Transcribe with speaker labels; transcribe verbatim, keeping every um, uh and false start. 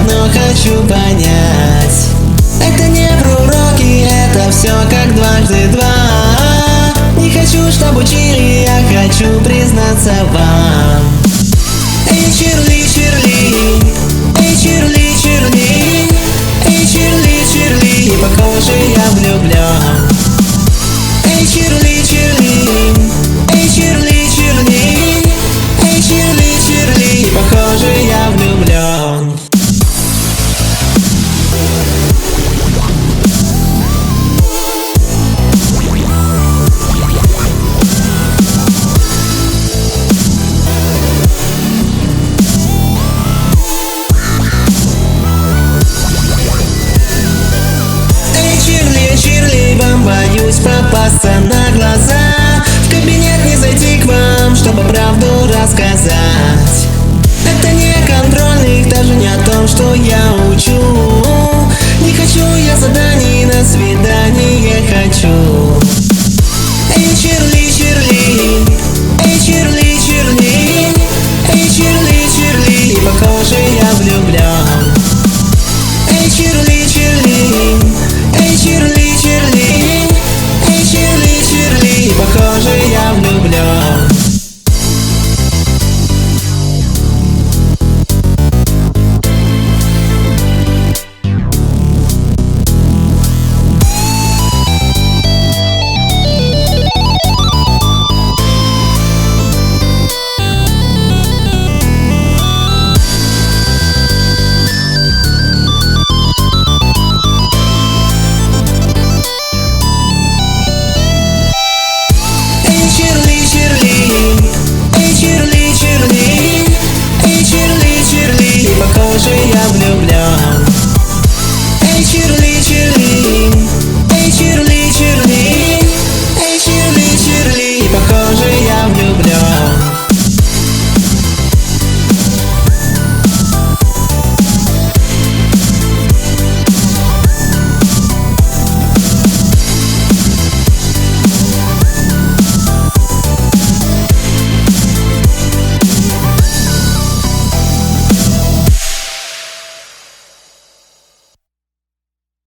Speaker 1: но хочу понять. Это не про уроки, это все как дважды два. Не хочу, чтоб учили, я хочу признаться вам. Эй, Чирли, Чирли, эй, Чирли, Чирли, эй, Чирли, Чирли, похоже, я влюблен. Эй, Чирли, Чирли, эй, Чирли, Чирли, эй, Чирли, Чирли, похоже, я влюблен. Боюсь попасться на